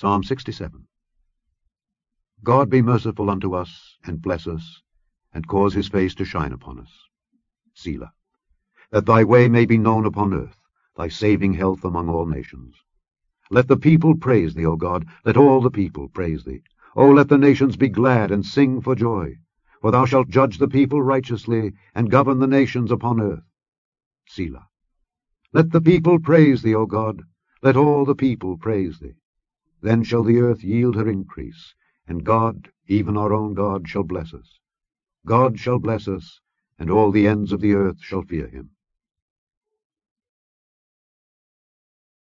Psalm 67. God be merciful unto us, and bless us, and cause his face to shine upon us. Selah. That thy way may be known upon earth, thy saving health among all nations. Let the people praise thee, O God, let all the people praise thee. O let the nations be glad and sing for joy. For thou shalt judge the people righteously, and govern the nations upon earth. Selah. Let the people praise thee, O God, let all the people praise thee. Then shall the earth yield her increase, and God, even our own God, shall bless us. God shall bless us, and all the ends of the earth shall fear him.